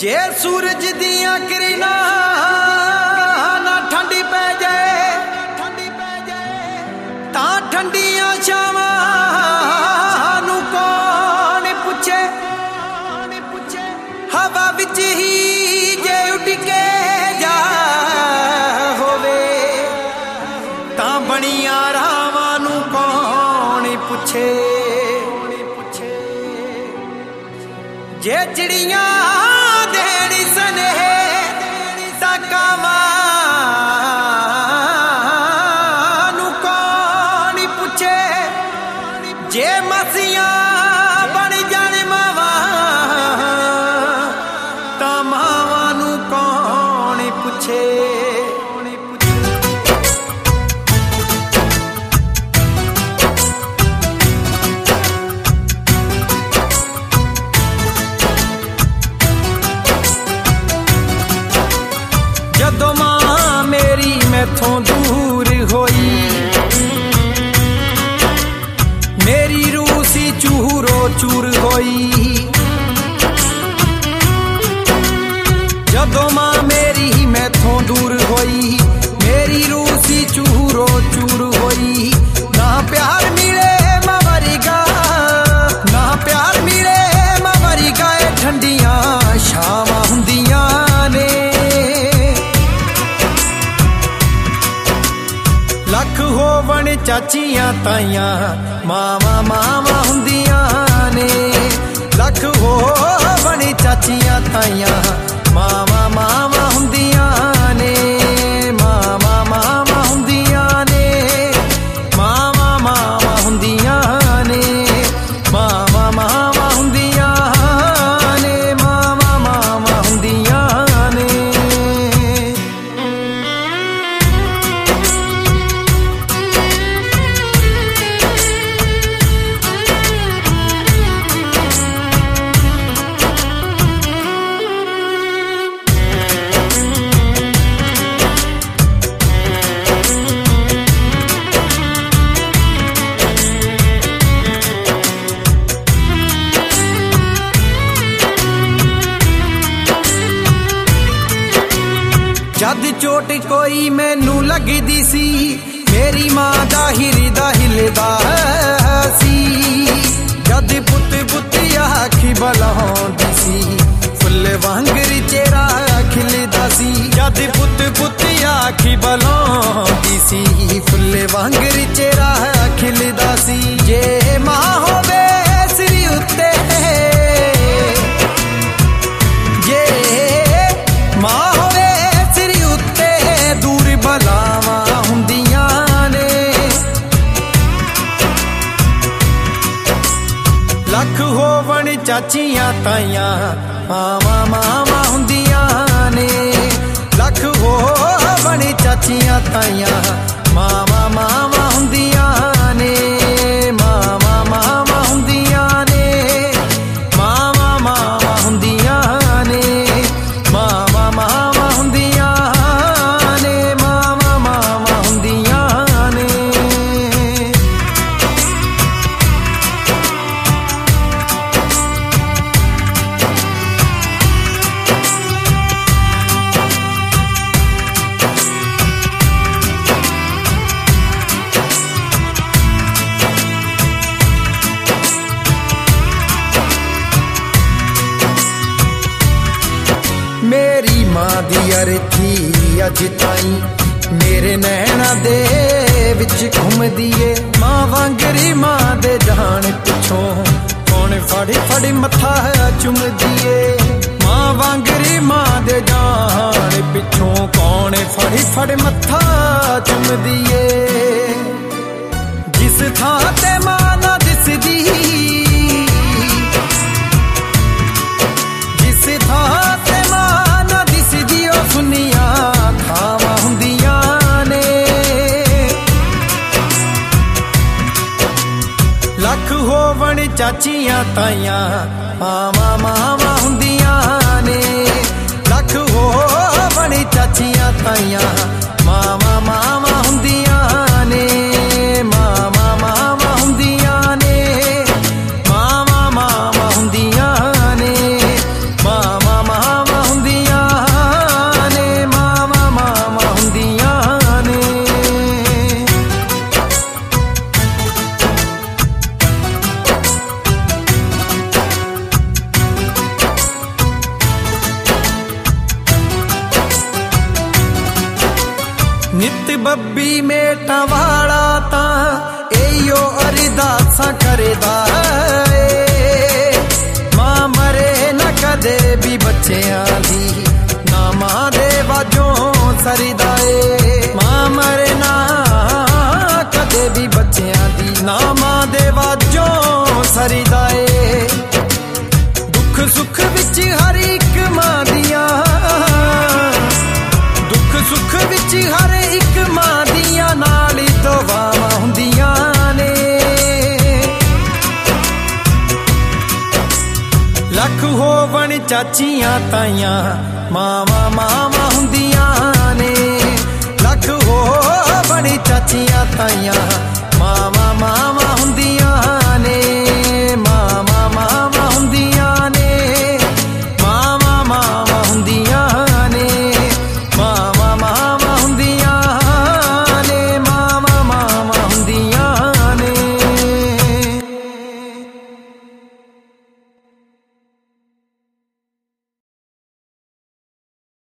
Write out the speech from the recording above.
जे सूरज दियां किरणां ना ठंडी पै जाए तां ठंडियां छावां नूं कौन पुछे। हवा विच ही जे उड़ के जा होवे तां बणियां रावां नूं कौन पुछे। जे चिड़ियां देनी सनेह तां कावां नूं कौन पुछे। जे मसियां बन जाण मावां तां मावां नूं कौन पुछे। जदों मां मेरी मैथों दूर होई मेरी रूह सी चूरो चूर होई। जदों मां मेरी मैथों दूर होई मेरी रूह सी चूरो चूर होई। ना प्यार मिले मां वरगा ना प्यार मिले मां वरगा ठंडियां छावां हुंदियां ने। लख होवन चाचियां ताइयां मावां मावां हुंदियां ने। लख होवन चाचियां ताइयां मावां मावां हुंदियां ने। मावां मावां हुंदियां ने मावां मावां हुंदियां ने मावां मावां हुंदियां ने मावां मावां हुंदियां ने। जद चोट कोई मैनू लगदी सी मेरी मां दा हिरदा हिलदा सी। जद पुत पुत आखी बलाउंदी सी फुल वांगर चेहरा खिलदा सी। जद पुत पुत आखी बलाउंदी सी फुल वांगर चेहरा खिलदा सी। जे मां होवे सिर उत्ते जे मां होवे सिर उत्ते दूर बलावां हुंदियां ने। लख होवन चाचियां ताइयां मावां मावां हुंदियां ने। लख होवन चाचियां ताइयां मावां मावां हुंदियां ने। मावां मावां हुंदियां ने मावां मावां हुंदियां ने मावां मावां हुंदियां ने मावां मावां हुंदियां ने। मेरी मां दी अरथी अज ताई मेरे नैना दे विच घुमदी ए। मां वांगरी मां दे जान पिछों कौन फड़ फड़ मत्था चुमदी ए। मां वांगरी मां दे जान पिछों कौन फड़ फड़ मत्था चुमदी ए। जिस थां ते मां ना दिसदी जिस थां ते मां ना दिसदी ओ सुनिया थावां हुंदियां ने। लख होवन चाचियां ताइयां मावां मावां हुंदियां ने। लख होवन चाचियां ताइयां मावां मावां हुंदियां ने। मावां मावां हुंदियां ने मावां मावां हुंदियां ने मावां मावां बब्बी मेटा वाला तां एयो अरदासां करदा मां मरे न कदे भी बच्चियां दी ना मां दे वाजों सरदा मां मरे ना कदे भी बच्चियां दी ना मां दे वाजों सरदा दुख सुख विच हर एक मां दियां दुख सुख विच हर एक मां दियां नाल दुआवां हुंदियां ने लख होवन चाचियां ताइयां मावां मावां हुंदियां ने लख होवन चाचियां ताइयां